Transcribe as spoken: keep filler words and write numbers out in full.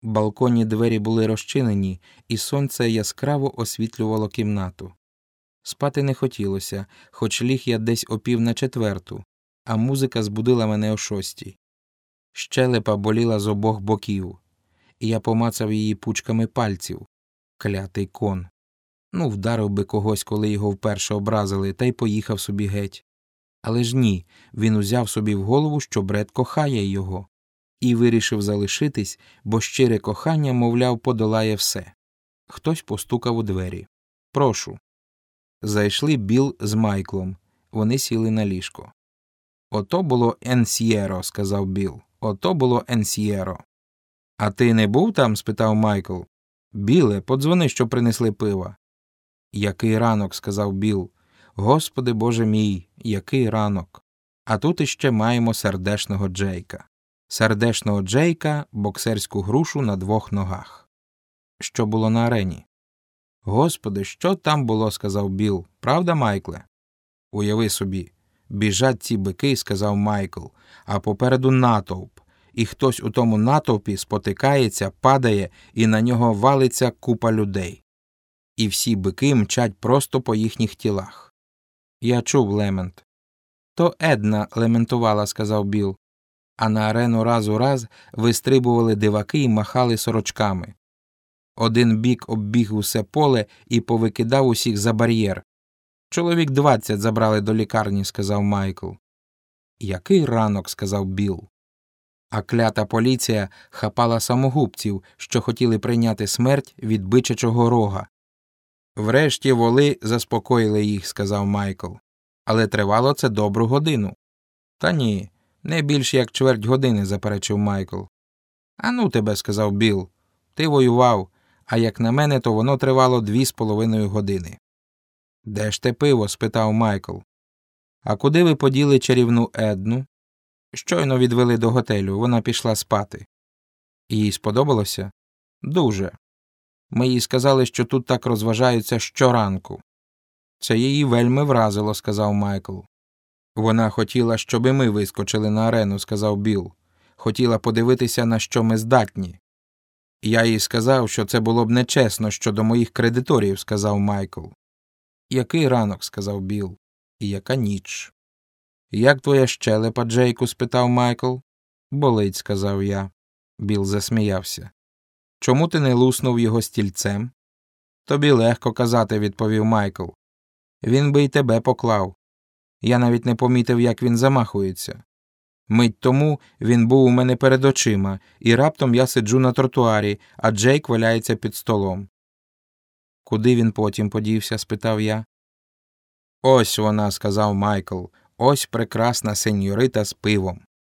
Балконні двері були розчинені, і сонце яскраво освітлювало кімнату. Спати не хотілося, хоч ліг я десь о пів на четверту, а музика збудила мене о шостій. Щелепа боліла з обох боків, і я помацав її пучками пальців. Клятий кон. Ну, вдарив би когось, коли його вперше образили, та й поїхав собі геть. Але ж ні, він узяв собі в голову, що Бред кохає його. І вирішив залишитись, бо щире кохання, мовляв, подолає все. Хтось постукав у двері. «Прошу». Зайшли Білл з Майклом. Вони сіли на ліжко. «Ото було енсьєро», – сказав Білл. «Ото було енсьєро». «А ти не був там?» – спитав Майкл. «Білле, подзвони, що принесли пива». «Який ранок», – сказав Білл. «Господи Боже мій, який ранок. А тут іще маємо сердешного Джейка». Сердешного Джейка, боксерську грушу на двох ногах. Що було на арені? «Господи, що там було?» – сказав Білл. «Правда, Майкле?» «Уяви собі, біжать ці бики», – сказав Майкл, «а попереду натовп, і хтось у тому натовпі спотикається, падає, і на нього валиться купа людей. І всі бики мчать просто по їхніх тілах». Я чув лемент. «То Една лементувала», – сказав Білл. А на арену раз у раз вистрибували диваки і махали сорочками. Один бік оббіг усе поле і повикидав усіх за бар'єр. «Чоловік двадцять забрали до лікарні», – сказав Майкл. «Який ранок», – сказав Білл. А клята поліція хапала самогубців, що хотіли прийняти смерть від бичачого рога. «Врешті воли заспокоїли їх», – сказав Майкл. «Але тривало це добру годину». «Та ні, не більш як чверть години», – заперечив Майкл. «А ну тебе», – сказав Білл. «Ти воював, а як на мене, то воно тривало дві з половиною години». «Де ж те пиво?» – спитав Майкл. «А куди ви поділи чарівну Едну?» «Щойно відвели до готелю, вона пішла спати». «Їй сподобалося?» «Дуже. Ми їй сказали, що тут так розважаються щоранку». «Це її вельми вразило», – сказав Майкл. «Вона хотіла, щоби ми вискочили на арену», – сказав Білл. «Хотіла подивитися, на що ми здатні». «Я їй сказав, що це було б нечесно щодо моїх кредиторів», – сказав Майкл. «Який ранок?» – сказав Білл. «І яка ніч?» «Як твоя щелепа, Джейку?» – спитав Майкл. «Болить», – сказав я. Білл засміявся. «Чому ти не луснув його стільцем?» «Тобі легко казати», – відповів Майкл. «Він би й тебе поклав. Я навіть не помітив, як він замахується. Мить тому він був у мене перед очима, і раптом я сиджу на тротуарі, а Джейк валяється під столом». «Куди він потім подівся?» – спитав я. «Ось вона», – сказав Майкл. «Ось прекрасна сеньорита з пивом».